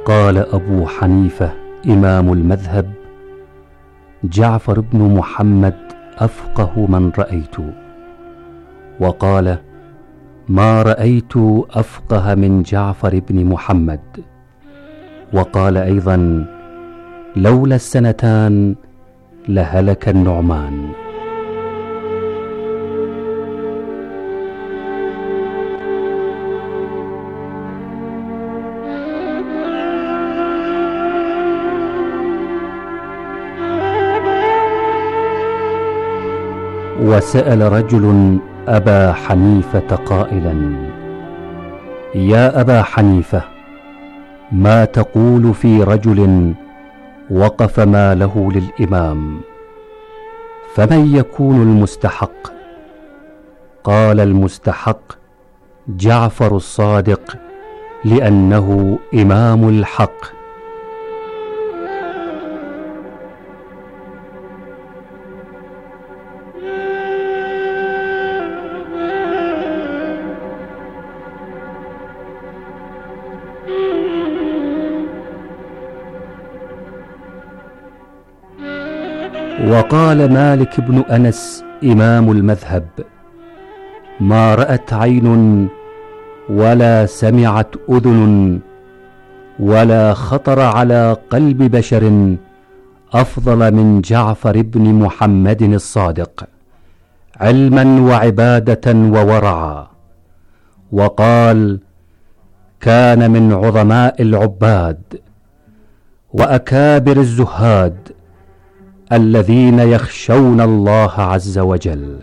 قال أبو حنيفة إمام المذهب: جعفر بن محمد أفقه من رأيت. وقال: ما رأيت أفقه من جعفر بن محمد. وقال أيضا: لولا السنتان لهلك النعمان. وسأل رجل أبا حنيفة قائلا: يا أبا حنيفة، ما تقول في رجل وقف ماله للإمام؟ فمن يكون المستحق؟ قال: المستحق جعفر الصادق، لأنه إمام الحق. وقال مالك بن أنس إمام المذهب: ما رأت عين ولا سمعت أذن ولا خطر على قلب بشر أفضل من جعفر بن محمد الصادق، علما وعبادة وورعا. وقال: كان من عظماء العباد وأكابر الزهاد الذين يخشون الله عز وجل.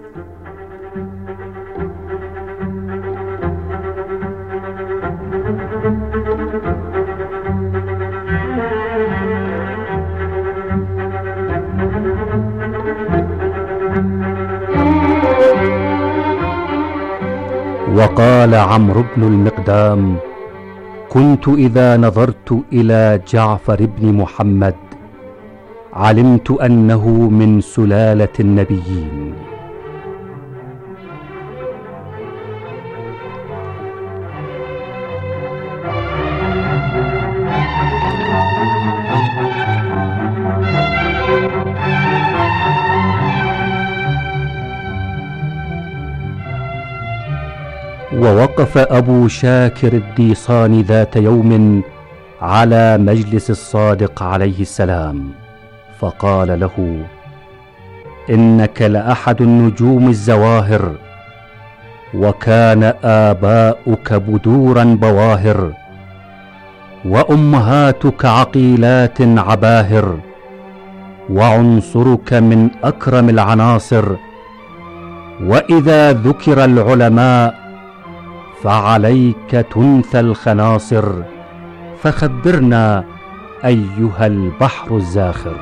وقال عمرو بن المقدام: كنت إذا نظرت إلى جعفر بن محمد علمت أنه من سلالة النبيين. ووقف أبو شاكر الديصاني ذات يوم على مجلس الصادق عليه السلام، فقال له: إنك لأحد النجوم الزواهر، وكان آباؤك بدورا بواهر، وأمهاتك عقيلات عباهر، وعنصرك من أكرم العناصر، وإذا ذكر العلماء فعليك تنثى الخناصر، فخبرنا أيها البحر الزاخر.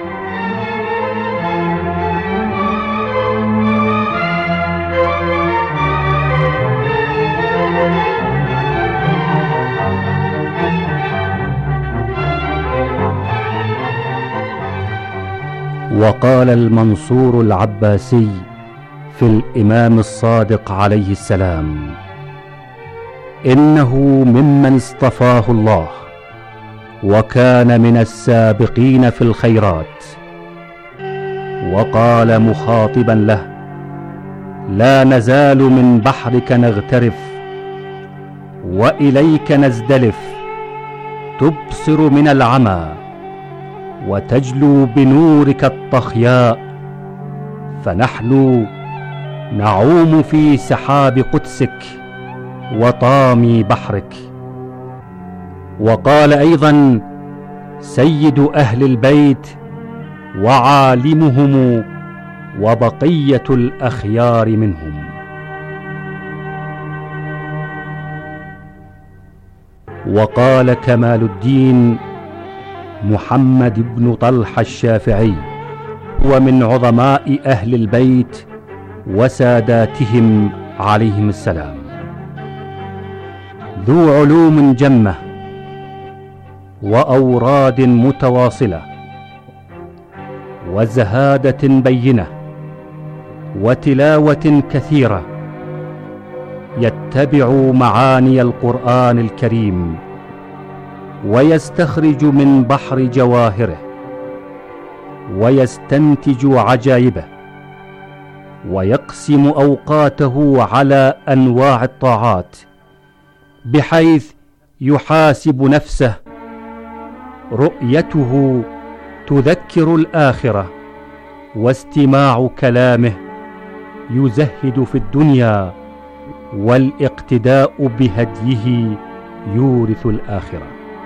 وقال المنصور العباسي في الإمام الصادق عليه السلام: إنه ممن اصطفاه الله، وكان من السابقين في الخيرات. وقال مخاطبا له: لا نزال من بحرك نغترف، وإليك نزدلف، تبصر من العمى، وتجلو بنورك الطخياء، فنحن نعوم في سحاب قدسك وطامي بحرك. وقال أيضا: سيد أهل البيت وعالمهم وبقية الأخيار منهم. وقال كمال الدين محمد بن طلحة الشافعي: هو من عظماء أهل البيت وساداتهم عليهم السلام، ذو علوم جمة وأوراد متواصلة وزهادة بينة وتلاوة كثيرة، يتبع معاني القرآن الكريم ويستخرج من بحر جواهره، ويستنتج عجائبه، ويقسم أوقاته على أنواع الطاعات، بحيث يحاسب نفسه. رؤيته تذكر الآخرة، واستماع كلامه يزهد في الدنيا، والاقتداء بهديه يورث الآخرة.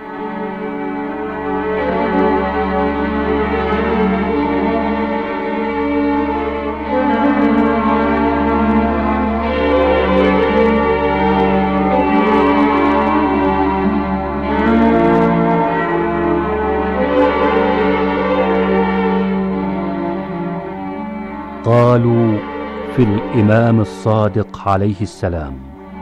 قالوا في الإمام الصادق عليه السلام: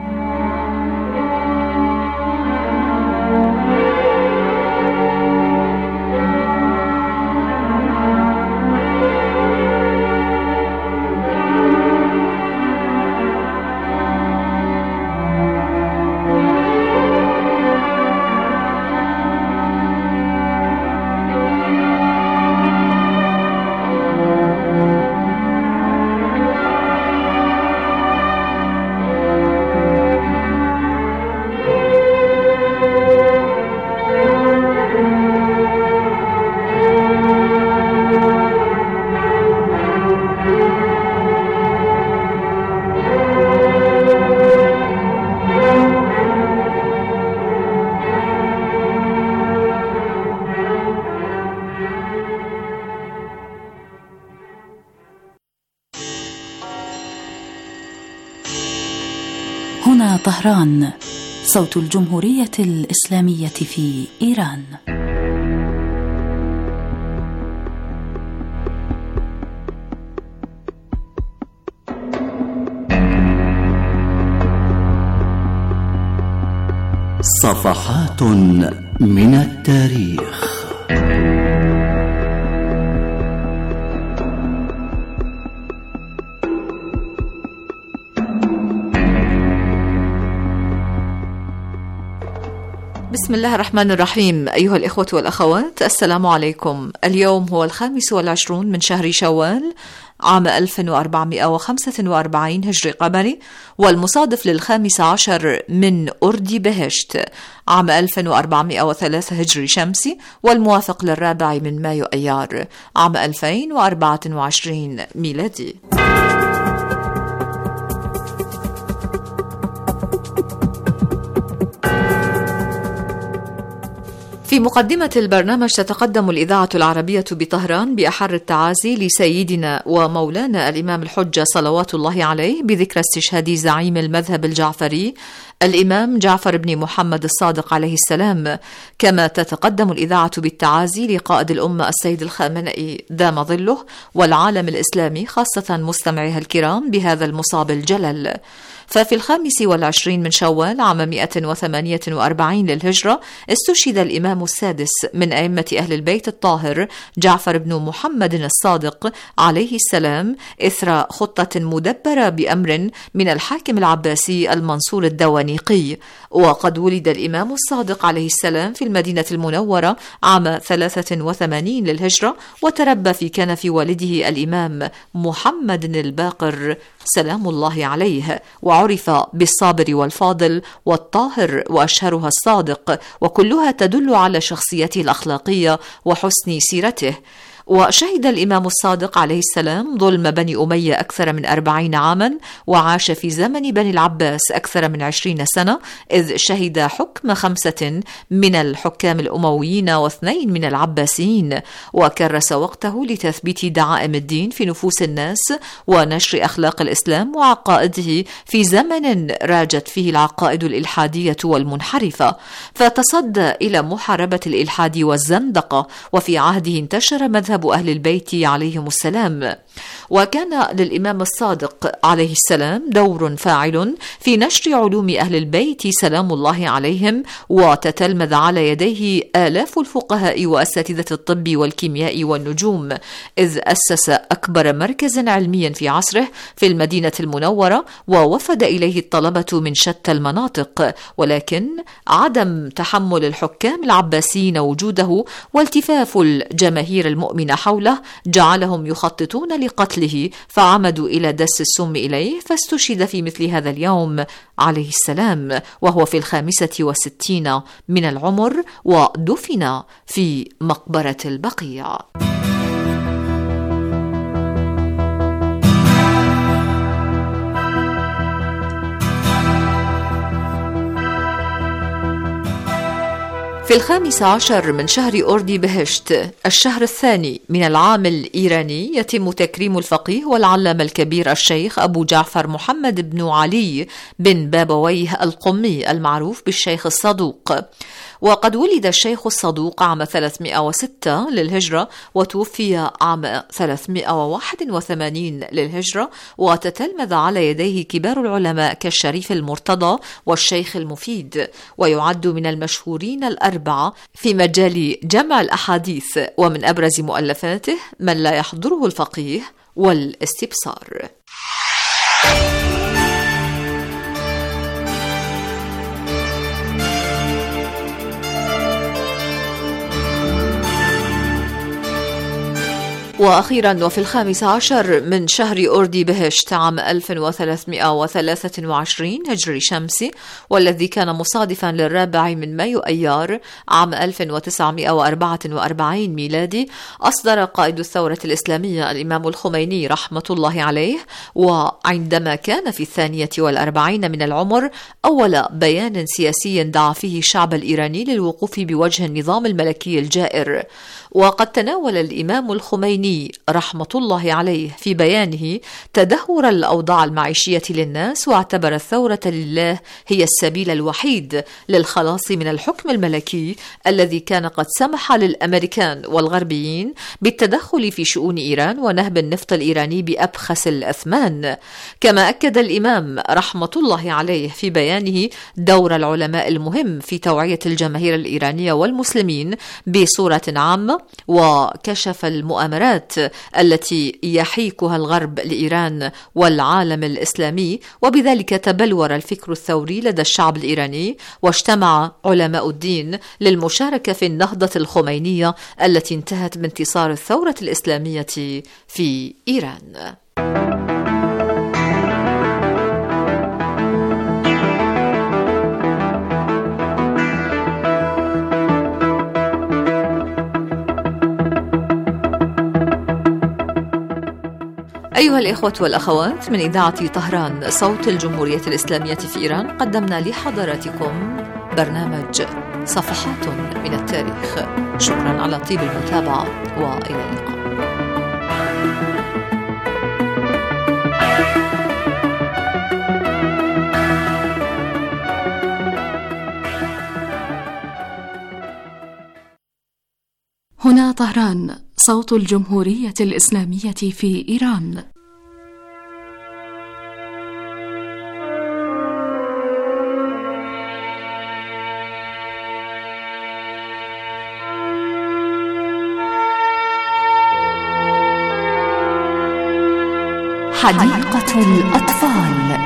هنا طهران، صوت الجمهورية الإسلامية في إيران. صفحات من التاريخ. بسم الله الرحمن الرحيم. أيها الإخوة والأخوات، السلام عليكم. اليوم هو 25 من شهر شوال عام 1445 هجري قمري، والمصادف ل15 من أردي بهشت عام 1403 هجري شمسي، والموافق ل4 من مايو أيار عام 2024 ميلادي. في مقدمة البرنامج تتقدم الإذاعة العربية بطهران بأحر التعازي لسيدنا ومولانا الإمام الحجة صلوات الله عليه بذكرى استشهاد زعيم المذهب الجعفري الإمام جعفر بن محمد الصادق عليه السلام. كما تتقدم الإذاعة بالتعازي لقائد الأمة السيد الخامنئي دام ظله والعالم الإسلامي، خاصة مستمعيها الكرام، بهذا المصاب الجلل. ففي 25 من شوال عام 148 للهجرة استشهد الإمام السادس من أئمة أهل البيت الطاهر جعفر بن محمد الصادق عليه السلام، إثر خطة مدبرة بأمر من الحاكم العباسي المنصور الدوانيقي. وقد ولد الإمام الصادق عليه السلام في المدينة المنورة عام 83 للهجرة، وتربى في كنف والده الإمام محمد الباقر سلام الله عليه، وعرف بالصابر والفاضل والطاهر، وأشهرها الصادق، وكلها تدل على شخصيته الأخلاقية وحسن سيرته. وشهد الإمام الصادق عليه السلام ظلم بني أمية أكثر من 40 عاما، وعاش في زمن بني العباس أكثر من 20 سنة، إذ شهد حكم 5 من الحكام الأمويين و2 من العباسيين، وكرس وقته لتثبيت دعائم الدين في نفوس الناس ونشر أخلاق الإسلام وعقائده في زمن راجت فيه العقائد الإلحادية والمنحرفة، فتصدى إلى محاربة الإلحاد والزندقة، وفي عهده انتشر مذهب أهل البيت عليهم السلام. وكان للإمام الصادق عليه السلام دور فاعل في نشر علوم أهل البيت سلام الله عليهم، وتتلمذ على يديه آلاف الفقهاء وأساتذة الطب والكيمياء والنجوم، إذ أسس أكبر مركز علمي في عصره في المدينة المنورة، ووفد إليه الطلبة من شتى المناطق، ولكن عدم تحمل الحكام العباسيين وجوده والتفاف الجماهير المؤمنة حوله جعلهم يخططون لقتله، فعمدوا إلى دس السم إليه، فاستشهد في مثل هذا اليوم عليه السلام وهو في 65 من العمر، ودفن في مقبرة البقيع. في 15 من شهر أوردي بهشت، الشهر الثاني من العام الإيراني، يتم تكريم الفقيه والعلامة الكبير الشيخ أبو جعفر محمد بن علي بن بابويه القمي المعروف بالشيخ الصدوق. وقد ولد الشيخ الصدوق عام 306 للهجرة، وتوفي عام 381 للهجرة، وتتلمذ على يديه كبار العلماء كالشريف المرتضى والشيخ المفيد، ويعد من المشهورين الأربعة في مجال جمع الأحاديث، ومن أبرز مؤلفاته من لا يحضره الفقيه والاستبصار. وأخيرا، وفي 15 من شهر أوردي بهشت عام 1323 هجري شمسي، والذي كان مصادفا للرابع من مايو أيار عام 1944 ميلادي، أصدر قائد الثورة الإسلامية الإمام الخميني رحمة الله عليه، وعندما كان في 42 من العمر، أول بيان سياسي دعا فيه الشعب الإيراني للوقوف بوجه النظام الملكي الجائر. وقد تناول الإمام الخميني رحمة الله عليه في بيانه تدهور الأوضاع المعيشية للناس، واعتبر الثورة لله هي السبيل الوحيد للخلاص من الحكم الملكي الذي كان قد سمح للأمريكان والغربيين بالتدخل في شؤون إيران ونهب النفط الإيراني بأبخس الأثمان. كما أكد الإمام رحمة الله عليه في بيانه دور العلماء المهم في توعية الجماهير الإيرانية والمسلمين بصورة عامة، وكشف المؤامرات التي يحيكها الغرب لإيران والعالم الإسلامي، وبذلك تبلور الفكر الثوري لدى الشعب الإيراني، واجتمع علماء الدين للمشاركة في النهضة الخمينية التي انتهت بانتصار الثورة الإسلامية في إيران. أيها الإخوة والأخوات، من إذاعة طهران صوت الجمهورية الإسلامية في إيران، قدمنا لحضراتكم برنامج صفحات من التاريخ. شكرا على طيب المتابعة، وإلى اللقاء. هنا طهران صوت الجمهورية الإسلامية في إيران. حديقة الأطفال.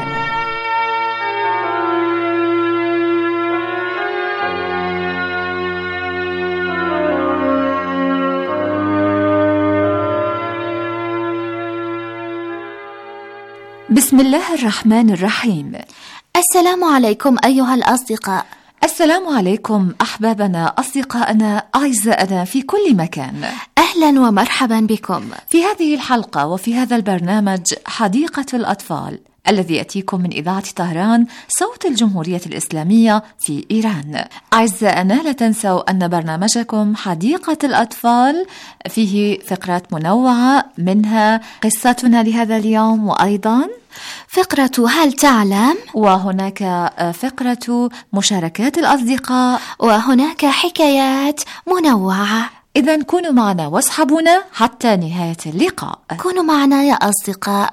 بسم الله الرحمن الرحيم. السلام عليكم أيها الأصدقاء. السلام عليكم أحبابنا، أصدقائنا، أعزائنا في كل مكان. أهلا ومرحبا بكم في هذه الحلقة وفي هذا البرنامج حديقة الأطفال، الذي يأتيكم من إذاعة طهران صوت الجمهورية الإسلامية في إيران. أعزائنا، لا تنسوا أن برنامجكم حديقة الأطفال فيه فقرات منوعة، منها قصتنا لهذا اليوم، وأيضا فقرة هل تعلم، وهناك فقرة مشاركات الأصدقاء، وهناك حكايات منوعة. إذن كونوا معنا واصحبونا حتى نهاية اللقاء. كونوا معنا يا أصدقاء.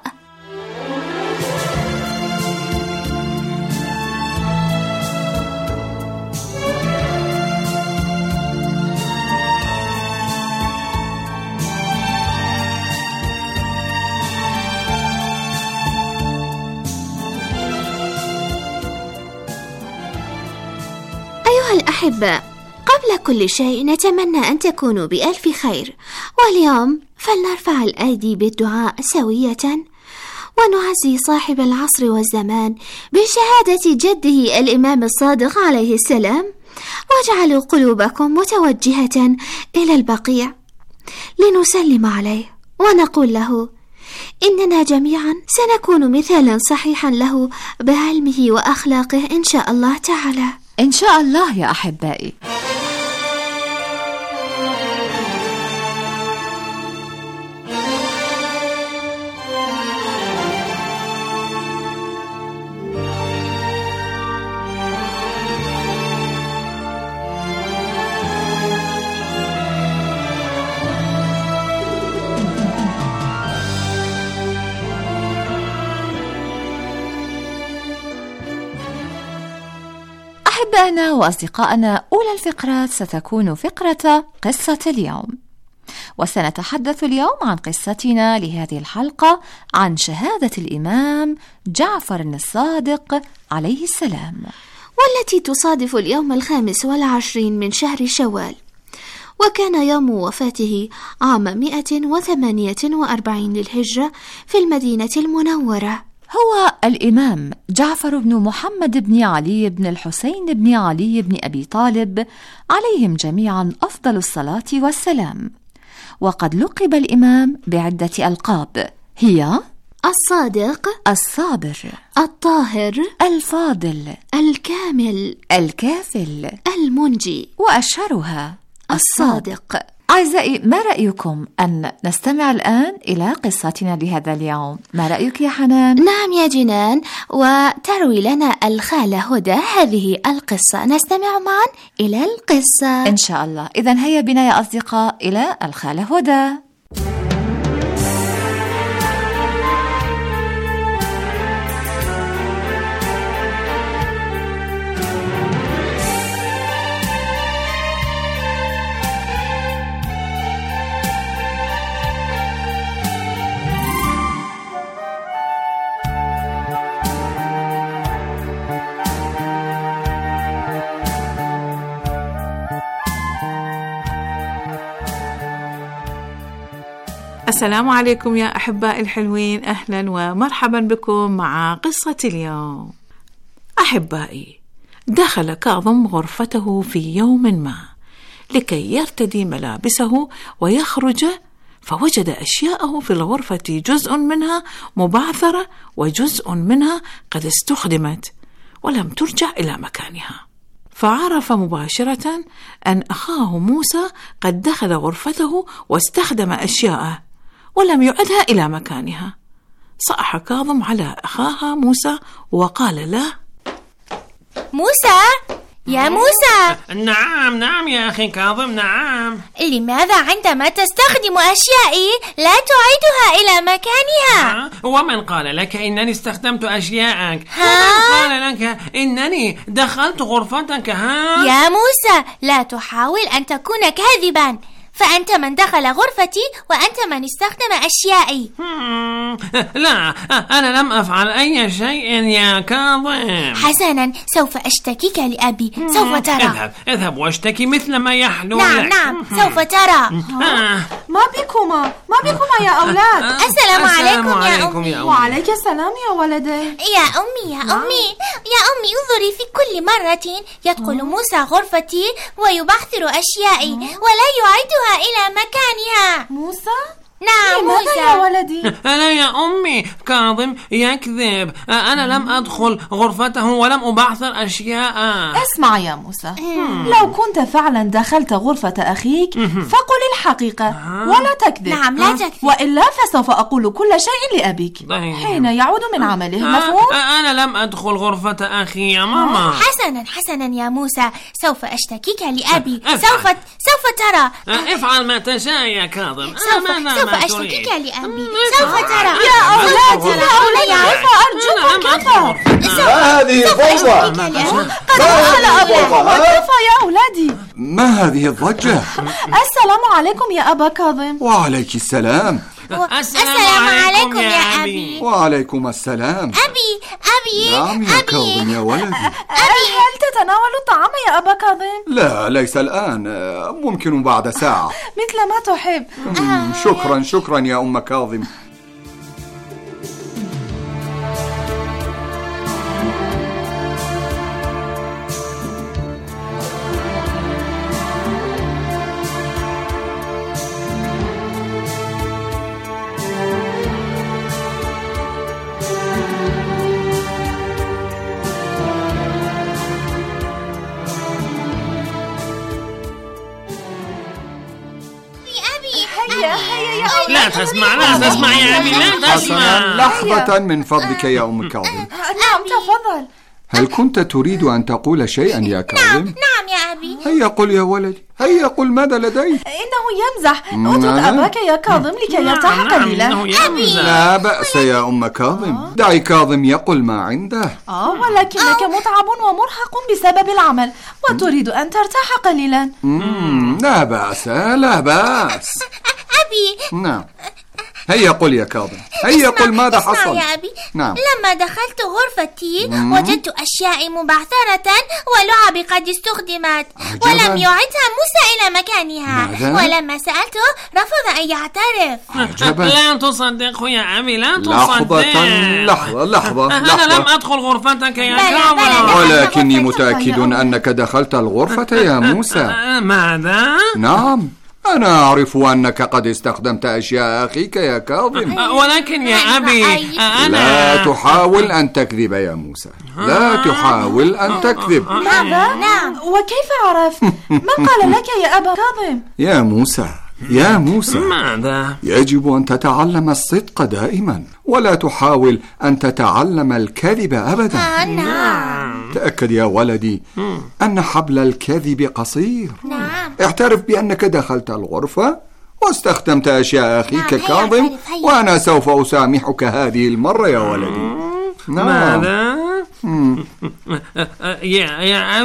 أيها الأحباء، قبل كل شيء نتمنى أن تكونوا بألف خير، واليوم فلنرفع الأيدي بالدعاء سوية ونعزي صاحب العصر والزمان بشهادة جده الإمام الصادق عليه السلام، واجعلوا قلوبكم متوجهة إلى البقيع لنسلم عليه ونقول له إننا جميعا سنكون مثالا صحيحا له بعلمه وأخلاقه إن شاء الله تعالى. إن شاء الله يا أحبائي. أحبائنا وأصدقائنا، أولى الفقرات ستكون فقرة قصة اليوم، وسنتحدث اليوم عن قصتنا لهذه الحلقة عن شهادة الإمام جعفر الصادق عليه السلام، والتي تصادف اليوم 25 من شهر شوال، وكان يوم وفاته عام 148 للهجرة في المدينة المنورة. هو الإمام جعفر بن محمد بن علي بن الحسين بن علي بن أبي طالب عليهم جميعا أفضل الصلاة والسلام، وقد لقب الإمام بعدة ألقاب هي الصادق، الصابر، الطاهر، الفاضل، الكامل، الكافل، المنجي، وأشهرها الصادق. أعزائي، ما رأيكم أن نستمع الآن إلى قصتنا لهذا اليوم؟ ما رأيك يا حنان؟ نعم يا جنان، وتروي لنا الخالة هدى هذه القصة. نستمع معا إلى القصة إن شاء الله. إذن هيا بنا يا أصدقاء إلى الخالة هدى. السلام عليكم يا أحبائي الحلوين، أهلا ومرحبا بكم مع قصة اليوم. أحبائي، دخل كاظم غرفته في يوم ما لكي يرتدي ملابسه ويخرج، فوجد أشياءه في الغرفة جزء منها مبعثرة وجزء منها قد استخدمت ولم ترجع إلى مكانها، فعرف مباشرة أن أخاه موسى قد دخل غرفته واستخدم أشياءه ولم يعدها إلى مكانها. صاح كاظم على أخاها موسى وقال له: موسى، يا موسى. نعم يا أخي كاظم، نعم. لماذا عندما تستخدم أشيائي لا تعيدها إلى مكانها؟ ومن قال لك إنني استخدمت أشياءك؟ ومن قال لك إنني دخلت غرفتك؟ يا موسى، لا تحاول أن تكون كاذبا، فأنت من دخل غرفتي وأنت من استخدم أشيائي. لا، أنا لم أفعل أي شيء يا كاظم. حسنا، سوف أشتكيك لأبي، سوف ترى. اذهب واشتكي مثل ما يحلو لك. نعم، سوف ترى. ما بكما يا أولاد؟ السلام عليكم يا أمي. وعليك السلام يا ولدي. يا أمي انظري، في كل مرة يدخل موسى غرفتي ويبعثر أشيائي ولا يعيدها إلى مكانها. موسى؟ نعم موسى. يا ولدي؟ لا يا أمي، كاظم يكذب. أنا لم أدخل غرفته ولم أبعثر أشياء. اسمع يا موسى، لو كنت فعلا دخلت غرفة أخيك فقل الحقيقة ولا تكذب. نعم لا تكذب، وإلا فسوف أقول كل شيء لأبيك حين يعود من عمله. مفهوم؟ أنا لم أدخل غرفة أخي يا ماما. حسنا يا موسى، سوف أشتكيك لأبي. سوف ترى. افعل ما تشاء يا كاظم. سوف أشتكيك لأبي. سوف ترى. يا أولادي أرجوكم كفى. ما هذه الضوضة؟ قد دخل أبوكم كفى يا أولادي. ما هذه الضجة؟ السلام عليكم يا أبا كاظم. وعليك السلام. السلام عليكم يا أبي. وعليكم السلام. أبي نعم يا كاظم يا ولدي. هل تتناول الطعام يا أبا كاظم؟ لا، ليس الآن، ممكن بعد ساعة. مثل ما تحب. شكرا يا أم كاظم. لا تسمع يا أبي، لا تسمع. لحظة من فضلك يا أم كاظم. نعم تفضل. هل كنت تريد أن تقول شيئا يا كاظم؟ نعم يا أبي. هيا قل يا ولدي، هيا قل ماذا لديك. إنه يمزح. اترك أباك يا كاظم لكي يرتاح قليلا. لا بأس يا أم كاظم، دعي كاظم يقل ما عنده. ولكنك متعب ومرهق بسبب العمل وتريد أن ترتاح قليلا. لا بأس لا بأس. أبي. نعم، هيا قل يا كاظم، هيا قل ماذا حصل. يا أبي. نعم. لما دخلت غرفتي وجدت أشياء مبعثرة ولعب قد استخدمت ولم يعدها موسى إلى مكانها. ولما سألته رفض أن يعترف. لا تصدقه يا أبي، لا تصدق. لحظة. أنا لم أدخل غرفتك يا كاظم. ولكني متأكد أنك دخلت الغرفة يا موسى. ماذا؟ نعم، أنا أعرف أنك قد استخدمت أشياء أخيك يا كاظم. ولكن يا أبي أنا... لا تحاول أن تكذب يا موسى، لا تحاول أن تكذب. ماذا؟ نعم. وكيف عرفت؟ من قال لك يا أبا كاظم؟ يا موسى ماذا؟ يجب أن تتعلم الصدق دائما، ولا تحاول أن تتعلم الكذب أبدا. نعم. تأكد يا ولدي أن حبل الكذب قصير. نعم. اعترف بأنك دخلت الغرفة واستخدمت أشياء أخيك كاظم، وأنا سوف أسامحك هذه المرة يا ولدي. ماذا؟ يا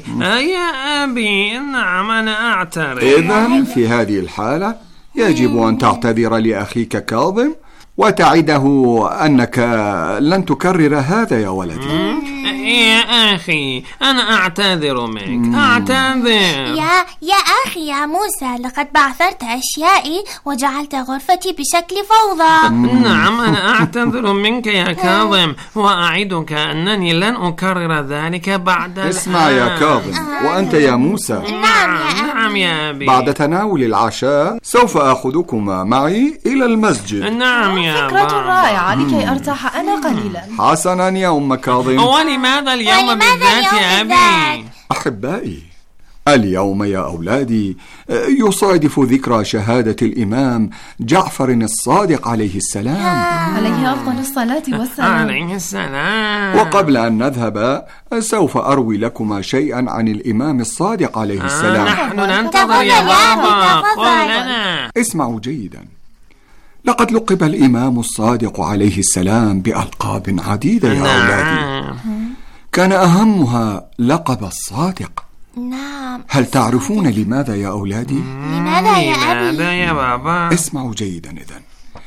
أبي نعم أنا أعترف. إذن في هذه الحالة يجب أن تعتذر لأخيك كاظم وتعده أنك لن تكرر هذا يا ولدي. يا أخي أنا أعتذر منك، أعتذر. يا أخي يا موسى، لقد بعثرت أشيائي وجعلت غرفتي بشكل فوضى. نعم أنا أعتذر منك يا كاظم، وأعدك أنني لن أكرر ذلك بعد. اسمع يا كاظم، وأنت يا موسى. نعم يا أبي. بعد تناول العشاء سوف أخذكما معي إلى المسجد. نعم يا فكرة رائعة لكي أرتاح أنا قليلا. حسنا يا أم كاظم. ولماذا اليوم بالذات يا أبي؟ أحبائي، اليوم يا أولادي يصادف ذكرى شهادة الإمام جعفر الصادق عليه السلام. عليه أفضل الصلاة والسلام. عليه السلام. وقبل أن نذهب سوف أروي لكما شيئا عن الإمام الصادق عليه السلام. نحن ننتظر يا بابا، قل لنا. اسمعوا جيدا. لقد لقب الإمام الصادق عليه السلام بألقاب عديدة يا أولادي، كان أهمها لقب الصادق. نعم. هل تعرفون لماذا يا أولادي؟ لماذا يا أبي؟ لماذا يا بابا؟ اسمعوا جيدا إذن.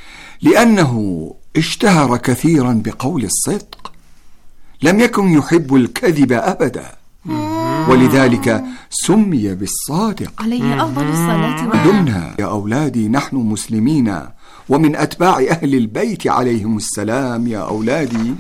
لأنه اشتهر كثيرا بقول الصدق، لم يكن يحب الكذب أبدا، ولذلك سمي بالصادق عليه أفضل الصلاة والسلام. دمنا يا أولادي نحن مسلمين ومن أتباع أهل البيت عليهم السلام يا أولادي.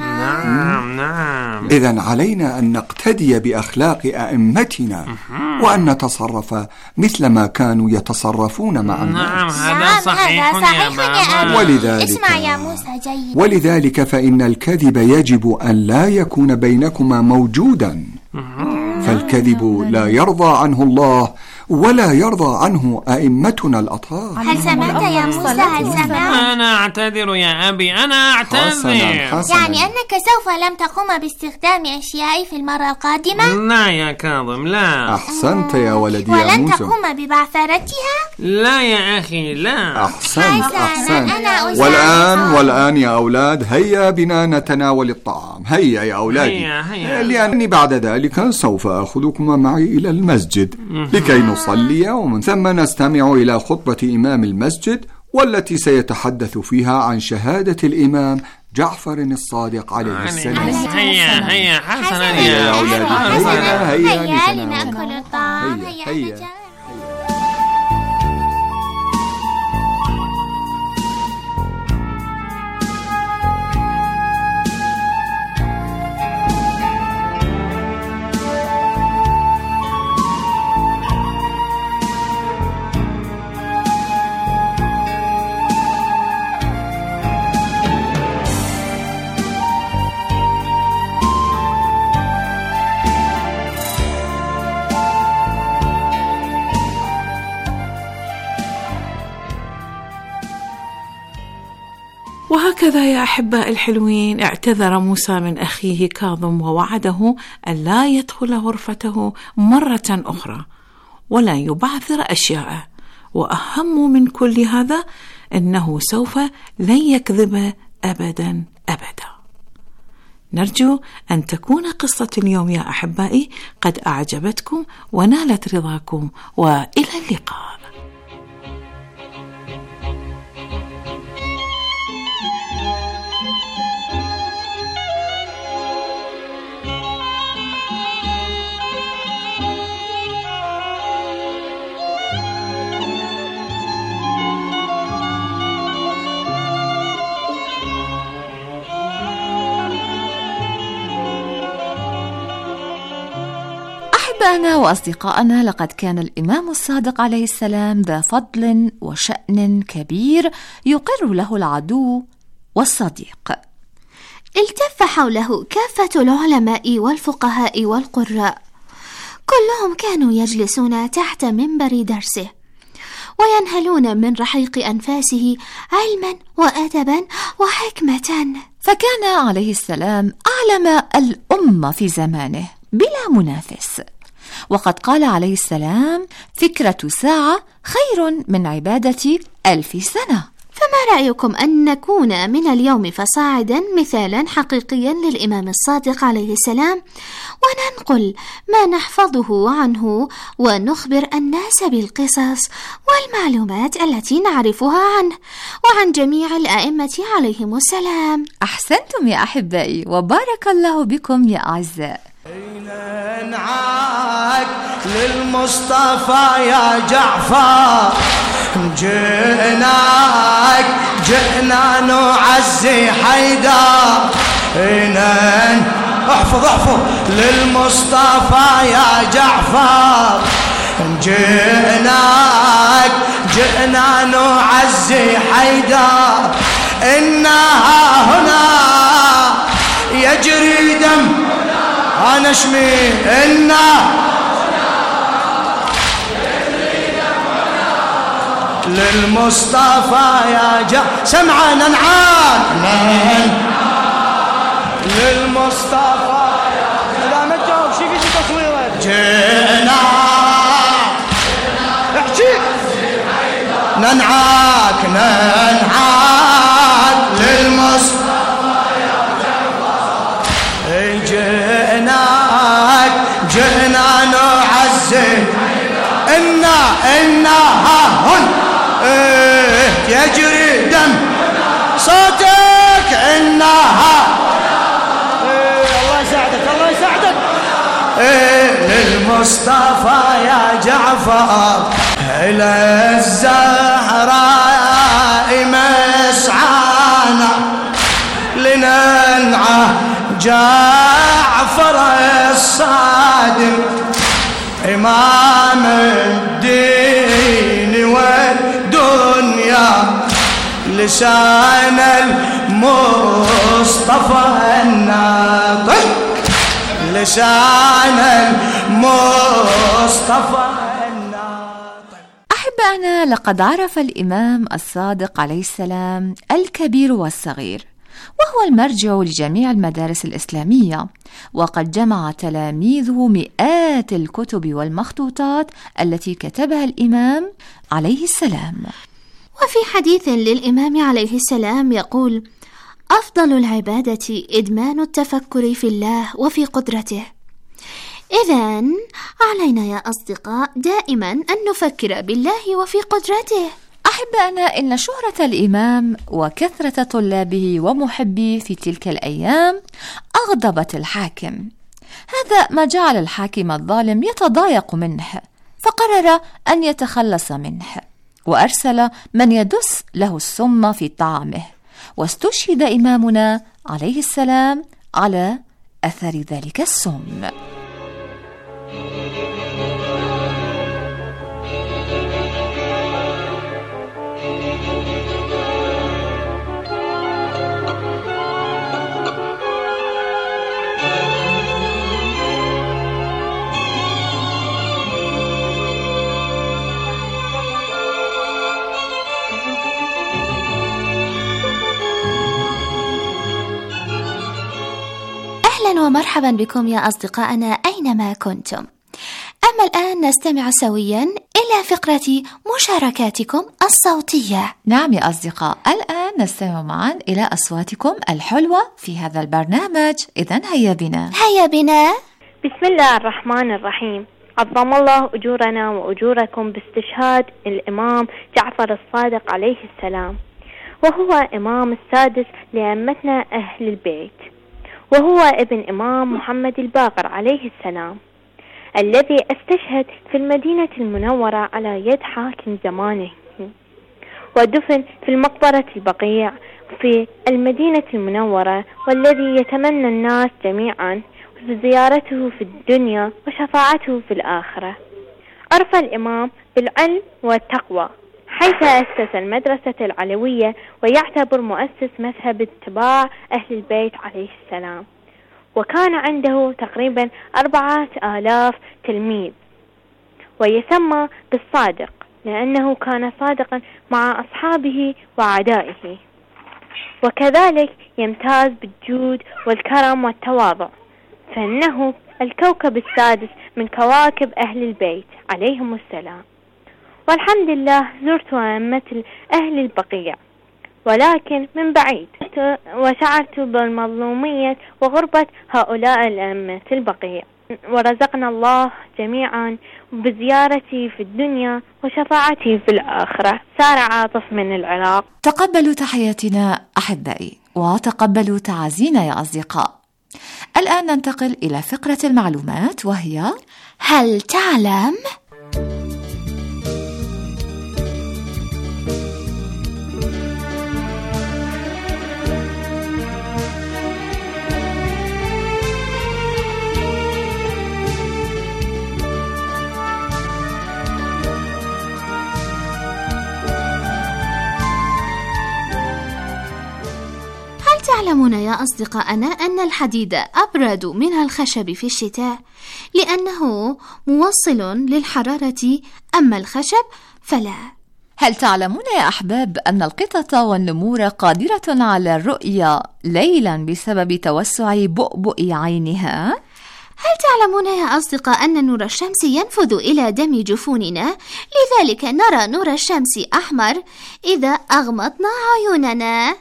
نعم. إذن علينا أن نقتدي بأخلاق أئمتنا وأن نتصرف مثل ما كانوا يتصرفون مع الناس. نعم هذا صحيح يا بابا. ولذلك اسمع يا موسى جيد. ولذلك فإن الكذب يجب أن لا يكون بينكما موجودا، فالكذب لا يرضى عنه الله ولا يرضى عنه أئمتنا الأطهار. هل سمعت يا موسى؟ هل سمعت؟ أنا أعتذر يا أبي، أنا أعتذر. يعني أنك سوف لم تقوم باستخدام أشيائي في المرة القادمة؟ لا يا كاظم، لا. أحسنت يا ولدي يا ولن موسى. تقوم ببعثرتها؟ لا يا أخي، لا. أحسنت. والآن يا أولاد، هيا بنا نتناول الطعام. هيا يا أولادي، هيا. لأني بعد ذلك سوف أخذكما معي إلى المسجد لكي نصلي، ومن ثم نستمع إلى خطبة إمام المسجد، والتي سيتحدث فيها عن شهادة الإمام جعفر الصادق عليه السلام. هيا حسنا يا أولادي، هيا لنأكل الطعام. هيا. وهكذا يا أحباء الحلوين اعتذر موسى من أخيه كاظم، ووعده أن لا يدخل غرفته مرة أخرى ولا يبعثر أشياءه، وأهم من كل هذا أنه سوف لن يكذب أبدا أبدا. نرجو أن تكون قصة اليوم يا أحبائي قد أعجبتكم ونالت رضاكم، وإلى اللقاء. أحبائنا وأصدقائنا، لقد كان الإمام الصادق عليه السلام ذا فضل وشأن كبير يقر له العدو والصديق. التف حوله كافة العلماء والفقهاء والقراء، كلهم كانوا يجلسون تحت منبر درسه وينهلون من رحيق أنفاسه علما وأدبا وحكمة. فكان عليه السلام أعلم الأمة في زمانه بلا منافس، وقد قال عليه السلام: فكرة ساعة خير من عبادة 1000 سنة. فما رأيكم أن نكون من اليوم فصاعدا مثالا حقيقيا للإمام الصادق عليه السلام، وننقل ما نحفظه عنه ونخبر الناس بالقصص والمعلومات التي نعرفها عنه وعن جميع الأئمة عليهم السلام. أحسنتم يا أحبائي، وبارك الله بكم يا أعزاء. نعاك للمصطفى يا جعفر، جئنا نعزي حيدر. احفظ للمصطفى يا جعفر، جئنا نعزي حيدر. إنها هنا يجري دم أنا اشمي. للمصطفى يا سمعا ننعاد للمصطفى لا ما تجاوب شي في تصويرك. جئنا احكي ننعاد للمصطفى يا جعفر. جئنا نعزي. إنها هن يجري دم صوتك. إنها الله يساعدك للمصطفى يا جعفر. إلى الزهراء مسعانا لننعى جعفر الصادق، إمام الدين والدنيا، لسان المصطفى الناطق، لسان المصطفى الناطق. أحبائنا، لقد عرف الإمام الصادق عليه السلام الكبير والصغير، وهو المرجع لجميع المدارس الإسلامية، وقد جمع تلاميذه مئات الكتب والمخطوطات التي كتبها الإمام عليه السلام. وفي حديث للإمام عليه السلام يقول: أفضل العبادة إدمان التفكر في الله وفي قدرته. إذن علينا يا أصدقاء دائما أن نفكر بالله وفي قدرته. أحبائنا، إن شهرة الإمام وكثرة طلابه ومحبيه في تلك الأيام أغضبت الحاكم. هذا ما جعل الحاكم الظالم يتضايق منه، فقرر أن يتخلص منه، وأرسل من يدس له السم في طعامه، واستشهد إمامنا عليه السلام على أثر ذلك السم. أهلا ومرحبا بكم يا أصدقائنا أينما كنتم. أما الآن نستمع سويا إلى فقرة مشاركاتكم الصوتية. نعم يا أصدقاء، الآن نستمع معا إلى أصواتكم الحلوة في هذا البرنامج. إذن هيا بنا. بسم الله الرحمن الرحيم. عظم الله أجورنا وأجوركم باستشهاد الإمام جعفر الصادق عليه السلام، وهو إمام السادس لأئمتنا أهل البيت، وهو ابن إمام محمد الباقر عليه السلام، الذي استشهد في المدينة المنورة على يد حاكم زمانه، ودفن في المقبرة البقيع في المدينة المنورة، والذي يتمنى الناس جميعا زيارته في الدنيا وشفاعته في الآخرة. عرف الإمام بالعلم والتقوى، حيث أسس المدرسة العلوية، ويعتبر مؤسس مذهب اتباع أهل البيت عليه السلام، وكان عنده تقريبا 4000 تلميذ، ويسمى بالصادق لأنه كان صادقا مع أصحابه وأعدائه، وكذلك يمتاز بالجود والكرم والتواضع، فإنه الكوكب السادس من كواكب أهل البيت عليهم السلام. والحمد لله زرت أئمة أهل البقيع، ولكن من بعيد، وشعرت بالمظلومية وغربة هؤلاء الأئمة البقيع، ورزقنا الله جميعا بزيارتي في الدنيا وشفاعتي في الآخرة. سارة عاطف من العراق. تقبلوا تحياتنا أحبائي، وتقبلوا تعازينا يا أصدقاء. الآن ننتقل إلى فقرة المعلومات، وهي هل تعلم؟ تعلمون يا أصدقائنا أن الحديد أبرد من الخشب في الشتاء لأنه موصل للحرارة، أما الخشب فلا. هل تعلمون يا أحباب أن القطط والنمور قادرة على الرؤية ليلا بسبب توسع بؤبؤ عينها؟ هل تعلمون يا أصدقاء أن نور الشمس ينفذ إلى دم جفوننا، لذلك نرى نور الشمس أحمر إذا أغمضنا عيوننا؟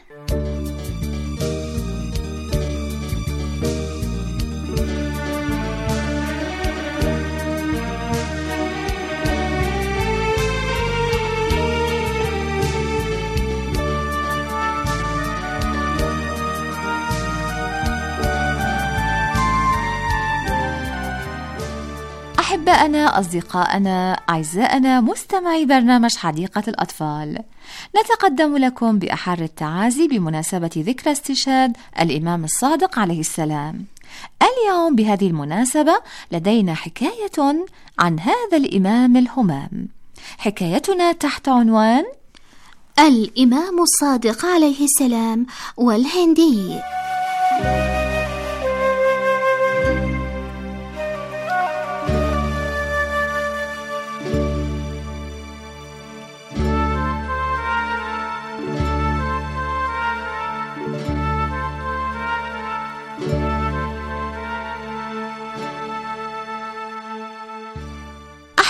أحبائنا، أصدقائنا، أعزائنا مستمعي برنامج حديقة الأطفال، نتقدم لكم بأحر التعازي بمناسبة ذكرى استشهاد الإمام الصادق عليه السلام. اليوم بهذه المناسبة لدينا حكاية عن هذا الإمام الهمام. حكايتنا تحت عنوان الإمام الصادق عليه السلام والهندي.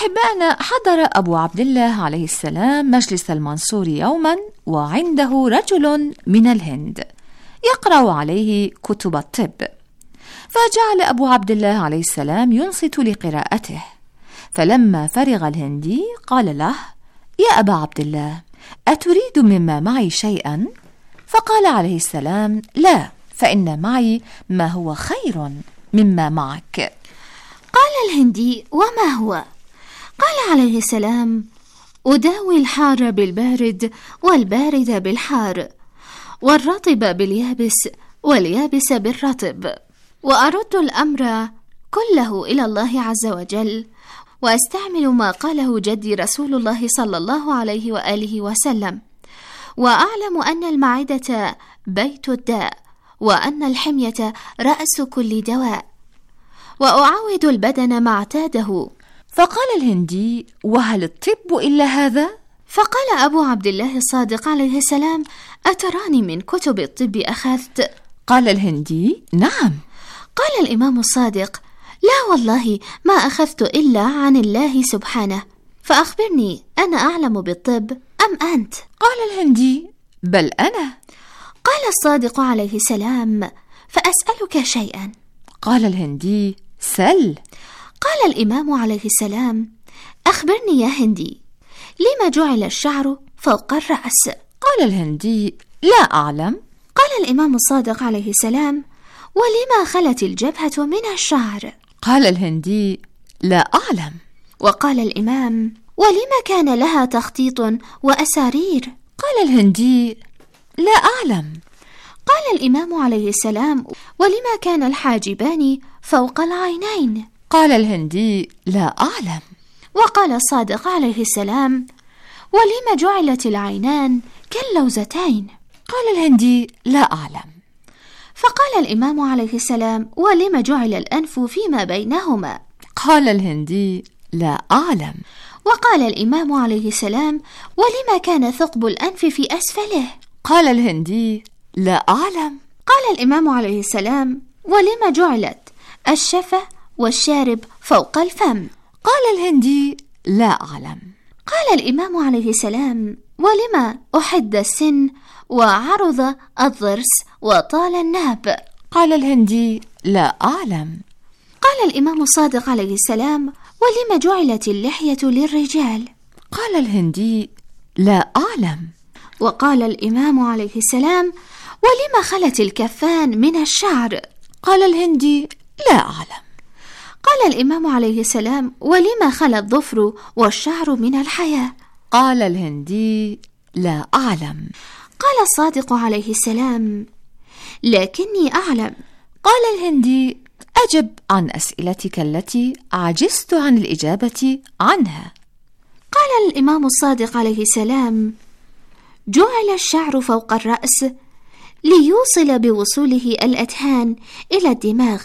أحبائنا، حضر أبو عبد الله عليه السلام مجلس المنصور يوما، وعنده رجل من الهند يقرأ عليه كتب الطب، فجعل أبو عبد الله عليه السلام ينصت لقراءته. فلما فرغ الهندي قال له: يا أبا عبد الله، أتريد مما معي شيئا؟ فقال عليه السلام: لا، فإن معي ما هو خير مما معك. قال الهندي: وما هو؟ قال عليه السلام: أداوي الحار بالبارد، والبارد بالحار، والرطب باليابس، واليابس بالرطب، وأرد الأمر كله إلى الله عز وجل، وأستعمل ما قاله جدي رسول الله صلى الله عليه وآله وسلم، وأعلم أن المعدة بيت الداء، وأن الحمية رأس كل دواء، وأعود البدن ما اعتاده. فقال الهندي: وهل الطب إلا هذا؟ فقال أبو عبد الله الصادق عليه السلام: أتراني من كتب الطب أخذت؟ قال الهندي: نعم. قال الإمام الصادق: لا والله ما أخذت إلا عن الله سبحانه، فأخبرني، أنا أعلم بالطب أم أنت؟ قال الهندي: بل أنا. قال الصادق عليه السلام: فأسألك شيئا. قال الهندي: سل. قال الإمام عليه السلام: أخبرني يا هندي، لما جعل الشعر فوق الرأس؟ قال الهندي: لا أعلم. قال الإمام الصادق عليه السلام: ولما خلت الجبهة من الشعر؟ قال الهندي: لا أعلم. وقال الإمام: ولما كان لها تخطيط وأسارير؟ قال الهندي: لا أعلم. قال الإمام عليه السلام: ولما كان الحاجبان فوق العينين؟ قال الهندي: لا أعلم. وقال الصادق عليه السلام: ولما جعلت العينان كاللوزتين؟ قال الهندي: لا أعلم. فقال الإمام عليه السلام: ولما جعل الأنف فيما بينهما؟ قال الهندي: لا أعلم. وقال الإمام عليه السلام: ولما كان ثقب الأنف في أسفله؟ قال الهندي: لا أعلم. قال الإمام عليه السلام: ولما جعلت الشفة والشارب فوق الفم؟ قال الهندي: لا أعلم. قال الإمام عليه السلام: ولما أحد السن وعرض الضرس وطال الناب؟ قال الهندي: لا أعلم. قال الإمام الصادق عليه السلام: ولما جعلت اللحية للرجال؟ قال الهندي: لا أعلم. وقال الإمام عليه السلام: ولما خلت الكفان من الشعر؟ قال الهندي: لا أعلم. قال الإمام عليه السلام: ولما خلى الظفر والشعر من الحياة؟ قال الهندي: لا أعلم. قال الصادق عليه السلام: لكني أعلم. قال الهندي: أجب عن أسئلتك التي عجزت عن الإجابة عنها. قال الإمام الصادق عليه السلام: جعل الشعر فوق الرأس ليوصل بوصوله الأدهان إلى الدماغ،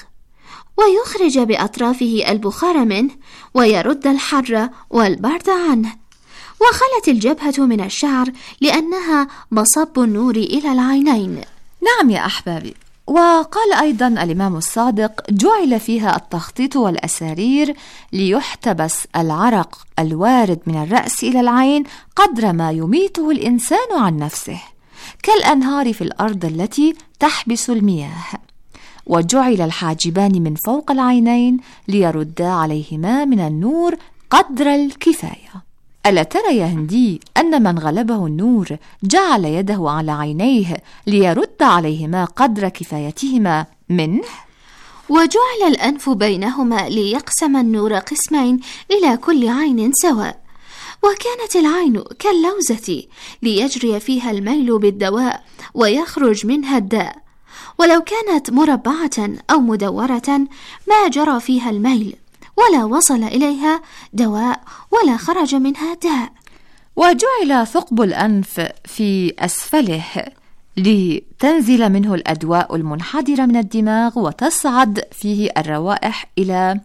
ويخرج بأطرافه البخار منه، ويرد الحر والبرد عنه. وخلت الجبهة من الشعر لأنها مصب النور إلى العينين. نعم يا أحبابي. وقال أيضا الإمام الصادق: جعل فيها التخطيط والأسارير ليحتبس العرق الوارد من الرأس إلى العين قدر ما يميته الإنسان عن نفسه، كالأنهار في الأرض التي تحبس المياه. وجعل الحاجبان من فوق العينين ليردا عليهما من النور قدر الكفاية. ألا ترى يا هندي أن من غلبه النور جعل يده على عينيه ليرد عليهما قدر كفايتهما منه؟ وجعل الأنف بينهما ليقسم النور قسمين إلى كل عين سواء، وكانت العين كاللوزة ليجري فيها الميل بالدواء ويخرج منها الداء، ولو كانت مربعة أو مدورة ما جرى فيها الميل ولا وصل إليها دواء ولا خرج منها داء. وجعل ثقب الأنف في أسفله لتنزل منه الأدواء المنحدرة من الدماغ وتصعد فيه الروائح إلى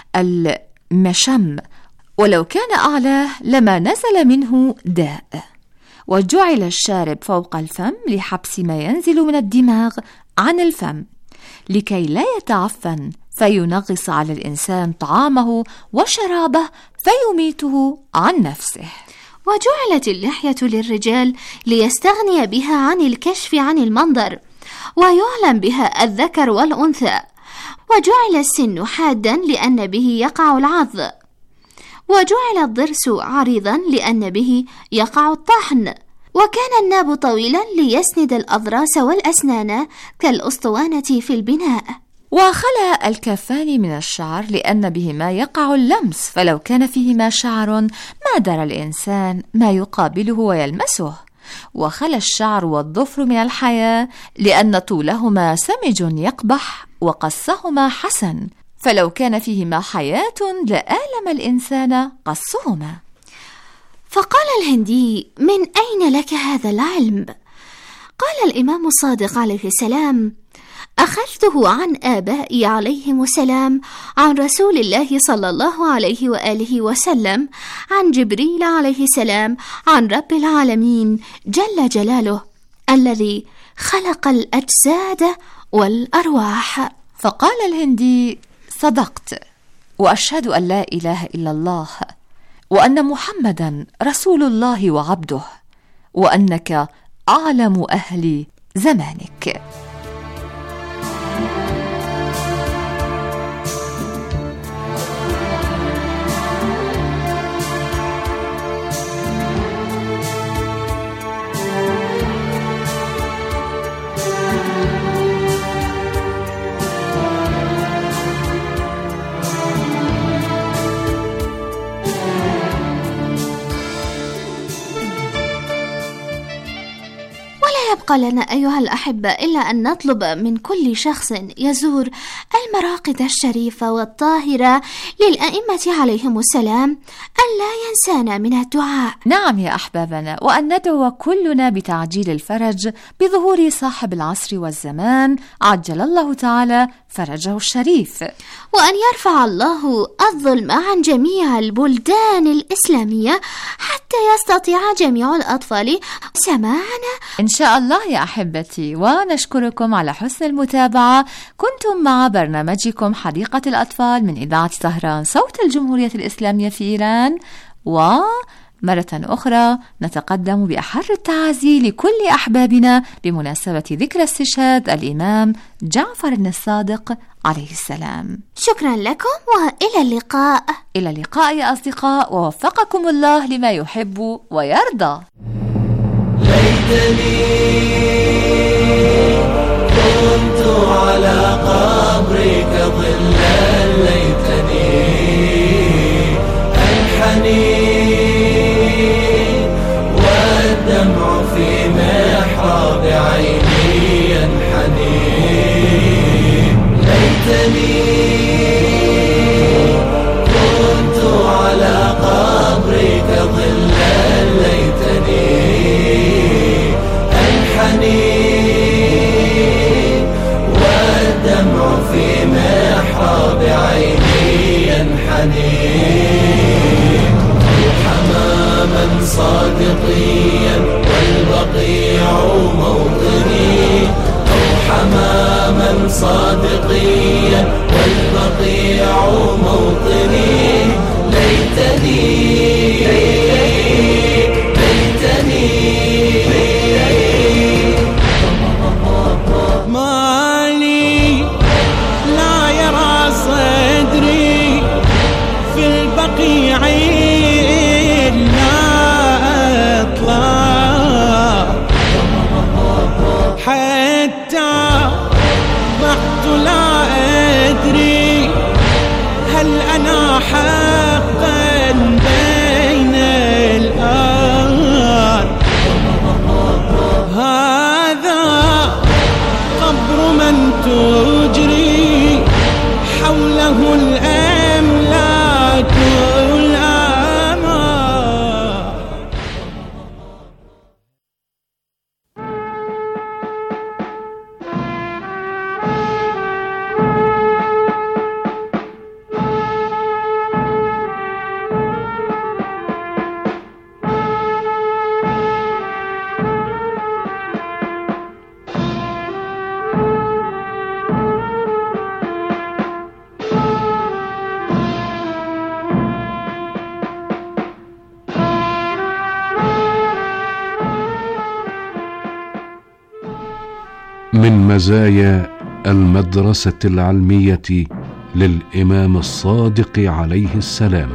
المشم، ولو كان أعلاه لما نزل منه داء. وجعل الشارب فوق الفم لحبس ما ينزل من الدماغ عن الفم، لكي لا يتعفن فينغص على الإنسان طعامه وشرابه فيميته عن نفسه. وجعلت اللحية للرجال ليستغني بها عن الكشف عن المنظر، ويعلم بها الذكر والأنثى. وجعل السن حادا لأن به يقع العض، وجعل الضرس عريضا لأن به يقع الطحن، وكان الناب طويلا ليسند الأضراس والأسنان كالأسطوانة في البناء. وخلى الكفان من الشعر لأن بهما يقع اللمس، فلو كان فيهما شعر ما درى الإنسان ما يقابله ويلمسه. وخلى الشعر والظفر من الحياة لأن طولهما سمج يقبح وقصهما حسن، فلو كان فيهما حياة لآلم الإنسان قصهما. فقال الهندي: من أين لك هذا العلم؟ قال الإمام الصادق عليه السلام: أخذته عن آبائي عليهم السلام، عن رسول الله صلى الله عليه وآله وسلم، عن جبريل عليه السلام، عن رب العالمين جل جلاله الذي خلق الأجساد والأرواح. فقال الهندي: صدقت، وأشهد أن لا إله إلا الله، وأن محمدا رسول الله وعبده، وأنك أعلم أهل زمانك. يبقى لنا أيها الأحبة إلا أن نطلب من كل شخص يزور المراقد الشريفة والطاهرة للأئمة عليهم السلام أن لا ينسانا من الدعاء. نعم يا أحبابنا، وأن ندعو كلنا بتعجيل الفرج بظهور صاحب العصر والزمان عجل الله تعالى فرجه الشريف، وأن يرفع الله الظلم عن جميع البلدان الإسلامية حتى يستطيع جميع الأطفال سماعنا إن شاء الله يا أحبتي. ونشكركم على حسن المتابعة. كنتم مع برنامجكم حديقة الأطفال من إذاعة طهران صوت الجمهورية الإسلامية في إيران. ومرة أخرى نتقدم بأحر التعازي لكل أحبابنا بمناسبة ذكرى استشهاد الإمام جعفر الصادق عليه السلام. شكرا لكم وإلى اللقاء. إلى اللقاء يا أصدقاء، ووفقكم الله لما يحب ويرضى. ليتني كنت على قبرك ظلا، ليتني الحنين والدمع في محراب عيني ينحني. ليتني كنت على قبرك ظلا، ليتني والدمع في محراب عيني ينحني. حماما صادقيا والبقيع موطني، أو حماما صادقيا والبقيع موطني. ليتني مالي لا يرى صدري في البقيع إلا أطلع، حتى ضعت لا أدري هل أنا حقا بين الآن. هذا قبر من تجري حوله الأملاك والآمال. من مزايا المدرسة العلمية للإمام الصادق عليه السلام.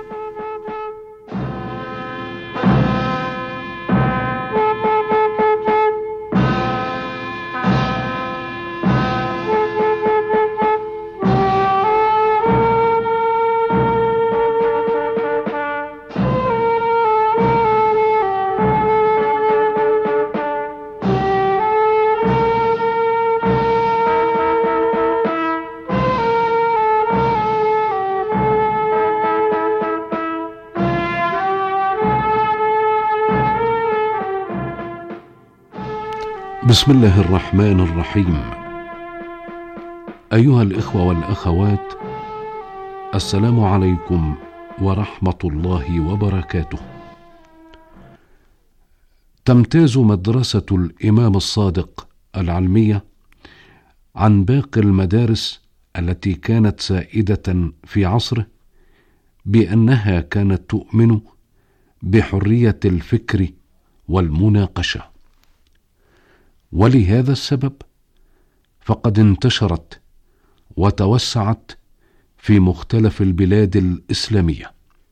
بسم الله الرحمن الرحيم. أيها الإخوة والأخوات، السلام عليكم ورحمة الله وبركاته. تمتاز مدرسة الإمام الصادق العلمية عن باقي المدارس التي كانت سائدة في عصره بأنها كانت تؤمن بحرية الفكر والمناقشة، ولهذا السبب فقد انتشرت وتوسعت في مختلف البلاد الإسلامية.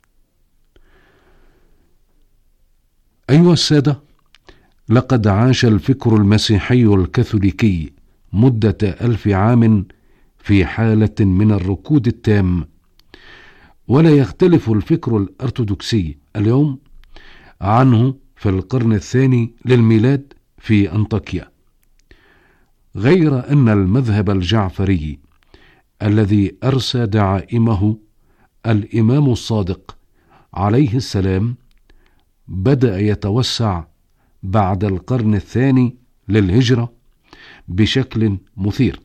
أيها السادة، لقد عاش الفكر المسيحي الكاثوليكي مدة 1000 عام في حالة من الركود التام، ولا يختلف الفكر الأرثوذكسي اليوم عنه في القرن الثاني للميلاد في أنطاكيا، غير أن المذهب الجعفري الذي أرسى دعائمه الإمام الصادق عليه السلام بدأ يتوسع بعد القرن الثاني للهجرة بشكل مثير،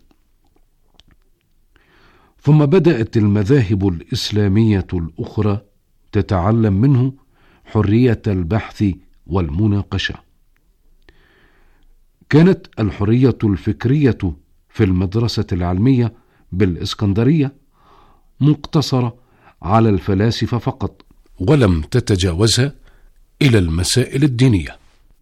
ثم بدأت المذاهب الإسلامية الأخرى تتعلم منه حرية البحث والمناقشة. كانت الحرية الفكرية في المدرسة العلمية بالإسكندرية مقتصرة على الفلاسفة فقط، ولم تتجاوزها إلى المسائل الدينية.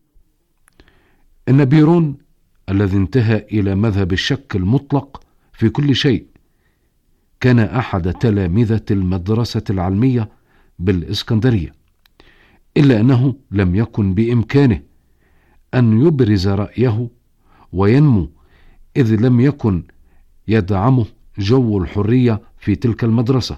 النبيرون الذي انتهى إلى مذهب الشك المطلق في كل شيء كان أحد تلامذة المدرسة العلمية بالإسكندرية، إلا أنه لم يكن بإمكانه أن يبرز رأيه وينمو، إذ لم يكن يدعمه جو الحرية في تلك المدرسة.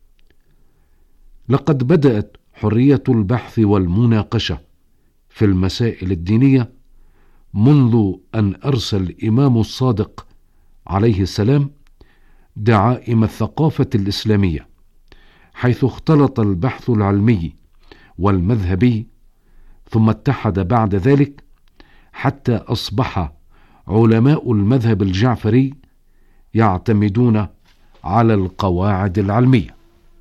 لقد بدأت حرية البحث والمناقشة في المسائل الدينية منذ أن أرسل الإمام الصادق عليه السلام دعائم الثقافة الإسلامية، حيث اختلط البحث العلمي والمذهبي، ثم اتحد بعد ذلك حتى أصبح علماء المذهب الجعفري يعتمدون على القواعد العلمية.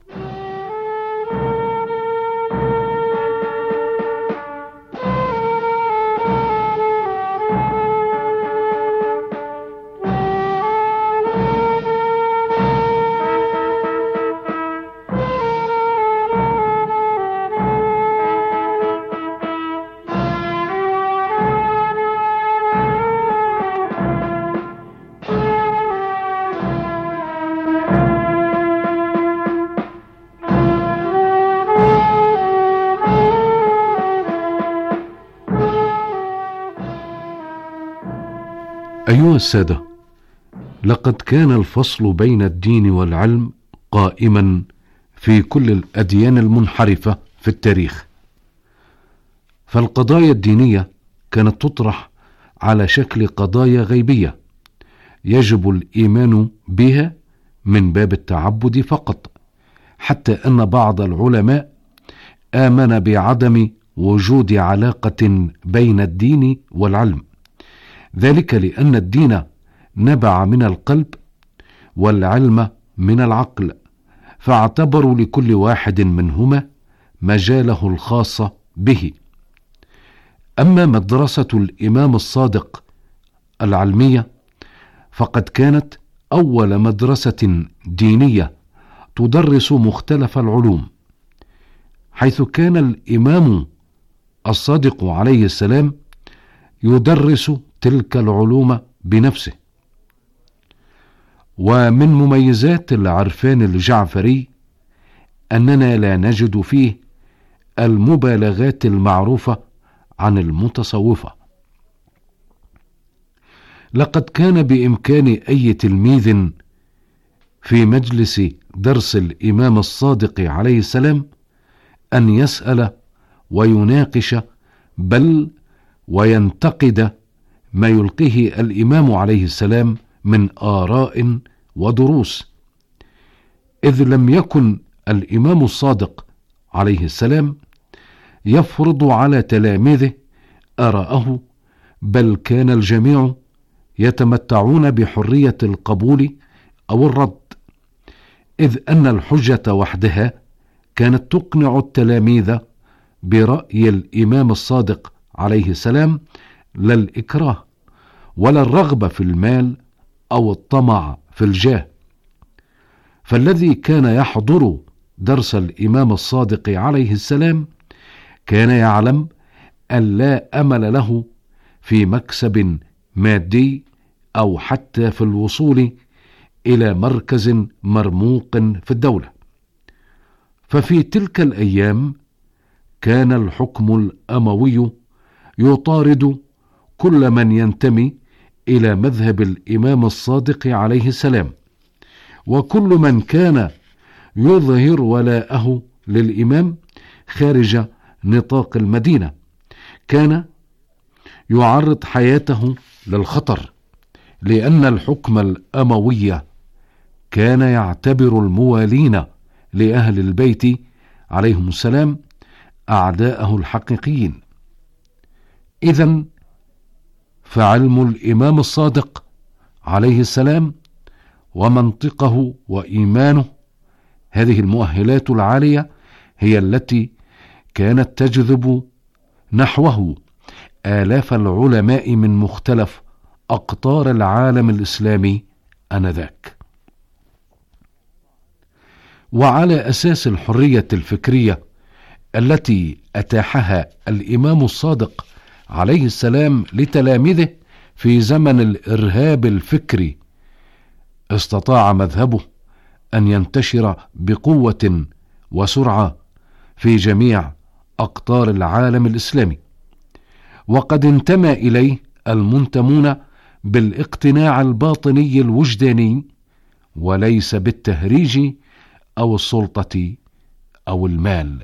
أيها السادة، لقد كان الفصل بين الدين والعلم قائما في كل الأديان المنحرفة في التاريخ، فالقضايا الدينية كانت تطرح على شكل قضايا غيبية يجب الإيمان بها من باب التعبد فقط، حتى أن بعض العلماء آمن بعدم وجود علاقة بين الدين والعلم، ذلك لأن الدين نبع من القلب والعلم من العقل، فاعتبروا لكل واحد منهما مجاله الخاص به. أما مدرسة الإمام الصادق العلمية فقد كانت أول مدرسة دينية تدرس مختلف العلوم، حيث كان الإمام الصادق عليه السلام يدرس تلك العلوم بنفسه. ومن مميزات العرفان الجعفري أننا لا نجد فيه المبالغات المعروفة عن المتصوفة. لقد كان بإمكان أي تلميذ في مجلس درس الإمام الصادق عليه السلام أن يسأل ويناقش بل وينتقد ما يلقيه الإمام عليه السلام من آراء ودروس، إذ لم يكن الإمام الصادق عليه السلام يفرض على تلاميذه آراءه، بل كان الجميع يتمتعون بحرية القبول أو الرد، إذ أن الحجة وحدها كانت تقنع التلاميذ برأي الإمام الصادق عليه السلام، لا الإكراه ولا الرغبة في المال أو الطمع في الجاه. فالذي كان يحضر درس الإمام الصادق عليه السلام كان يعلم أن لا أمل له في مكسب مادي أو حتى في الوصول إلى مركز مرموق في الدولة. ففي تلك الأيام كان الحكم الأموي يطارد كل من ينتمي إلى مذهب الإمام الصادق عليه السلام، وكل من كان يظهر ولاءه للإمام خارج نطاق المدينة كان يعرض حياته للخطر، لأن الحكم الأموي كان يعتبر الموالين لأهل البيت عليهم السلام أعداءه الحقيقيين. إذن فعلم الإمام الصادق عليه السلام ومنطقه وإيمانه، هذه المؤهلات العالية هي التي كانت تجذب نحوه آلاف العلماء من مختلف أقطار العالم الإسلامي آنذاك. وعلى أساس الحرية الفكرية التي أتاحها الإمام الصادق عليه السلام لتلاميذه في زمن الإرهاب الفكري، استطاع مذهبه أن ينتشر بقوة وسرعة في جميع أقطار العالم الإسلامي، وقد انتمى إليه المنتمون بالاقتناع الباطني الوجداني وليس بالتهريج أو السلطة أو المال.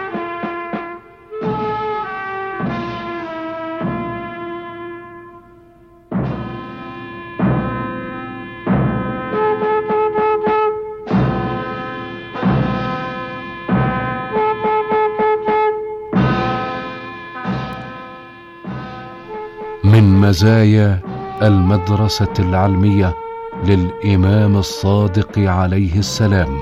من مزايا المدرسة العلمية للإمام الصادق عليه السلام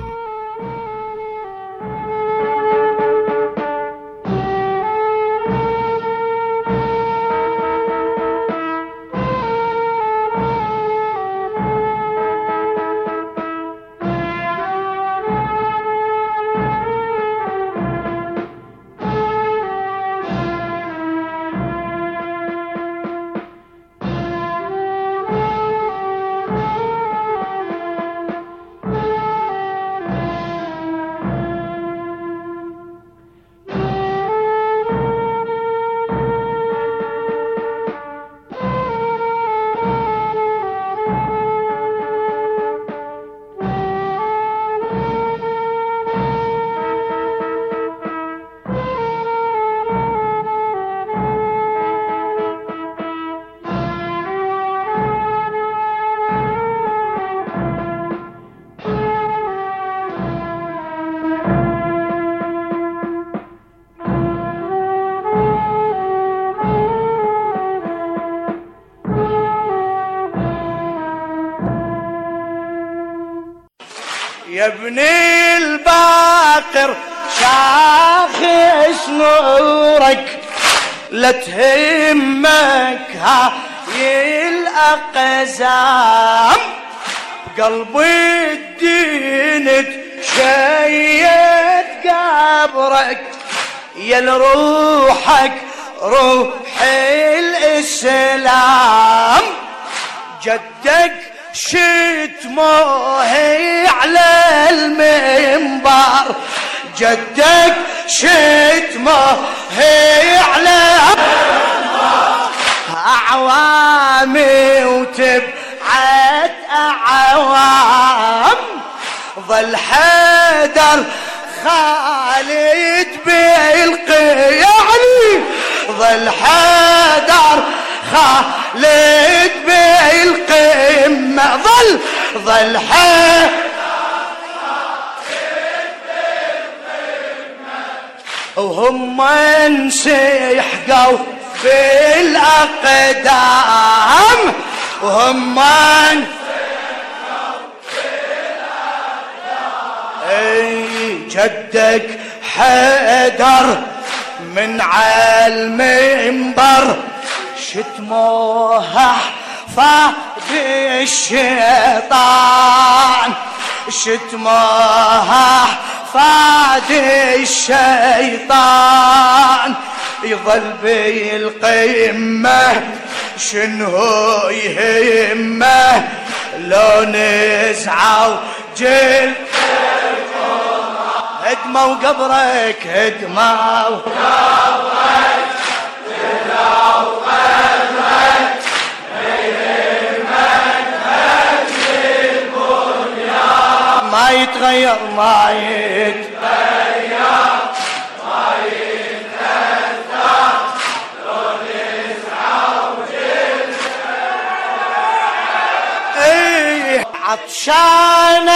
يا ابن الباقر شاخص نورك لا تهمك هاي الأقزام، قلب الدين تشيد قبرك يا لروحك روح الإسلام، جدك شتمه على المنبر، جدك شتمه على أعوامي وتبعت أعوام، ظل حيدر خالد بالقيام، ظل حيدر خالد بالقمة، ظل حيدر وهم انسحقوا في الأقدام، وهم جدك حيدر من على المنبر شتموها فاد الشيطان، شتموها فاد الشيطان، يظل بالقمة شنو يهمه لو نزعوا جل هدمة وقبرك، هدمة وقبرك، هدمة وقبرك، ما يتغير ما يتغير ما يتأثر لو نزعوا جل عطشان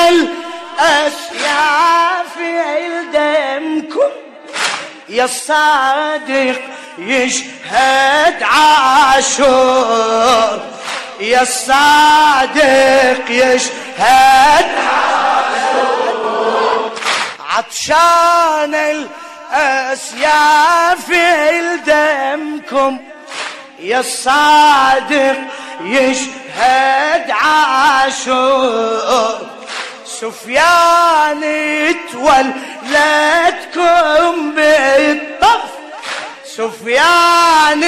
الأسياف دمكم يا الصادق يشهد عاشور، يا الصادق يشهد عاشور، عطشان الأسياف دمكم يا الصادق يشهد عاشور، سفيان تولدكم بالطف، سفيان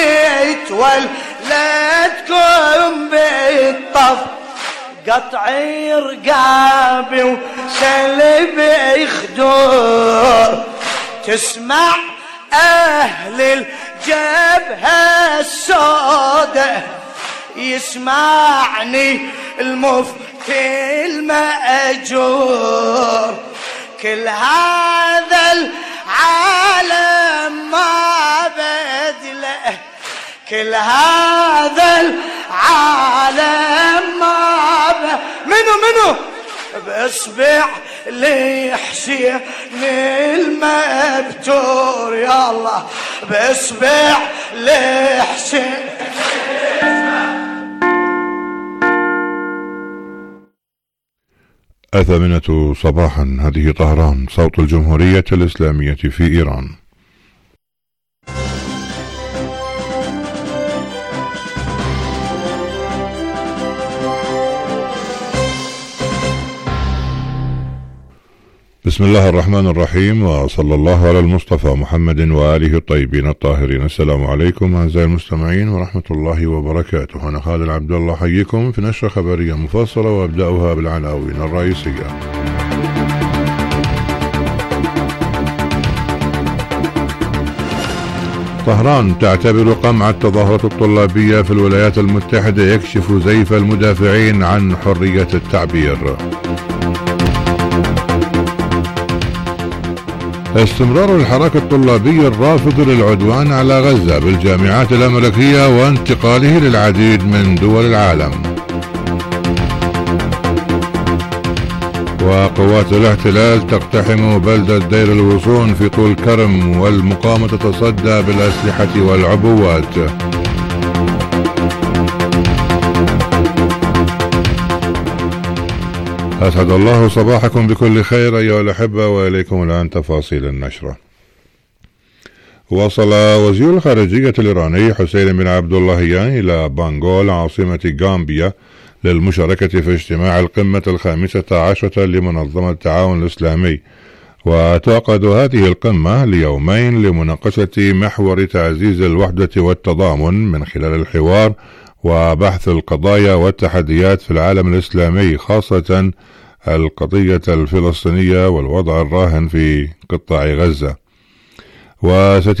تولدكم بالطف، قطع رقابي وسلب خدور، تسمع أهل الجبهة السوداء يسمعني المفتي المأجور، كل هذا العالم ما بدله، كل هذا العالم ما منو بإصبع لحسين المبتور، يا الله بإصبع لحسين. الثامنة صباحا، هذه طهران صوت الجمهورية الإسلامية في إيران. بسم الله الرحمن الرحيم، وصلى الله على المصطفى محمد وآله الطيبين الطاهرين. السلام عليكم أعزائي المستمعين ورحمة الله وبركاته. أنا خالد عبد الله حييكم في نشرة خبرية مفصلة، وأبدأها بالعناوين الرئيسية. طهران تعتبر قمع التظاهرات الطلابية في الولايات المتحدة يكشف زيف المدافعين عن حرية التعبير. استمرار الحراك الطلابي الرافض للعدوان على غزة بالجامعات الأمريكية وانتقاله للعديد من دول العالم. وقوات الاحتلال تقتحم بلدة دير الوصون في طول كرم، والمقاومة تتصدى بالأسلحة والعبوات. أسعد الله صباحكم بكل خير أيها الأحبة، وإليكم الآن تفاصيل النشرة. وصل وزير الخارجية الإيراني حسين بن عبد اللهيان إلى بانغول عاصمة غامبيا للمشاركة في اجتماع القمة 15 لمنظمة التعاون الإسلامي، وتعقد هذه القمة ليومين لمناقشة محور تعزيز الوحدة والتضامن من خلال الحوار وبحث القضايا والتحديات في العالم الإسلامي، خاصة القضية الفلسطينية والوضع الراهن في قطاع غزة.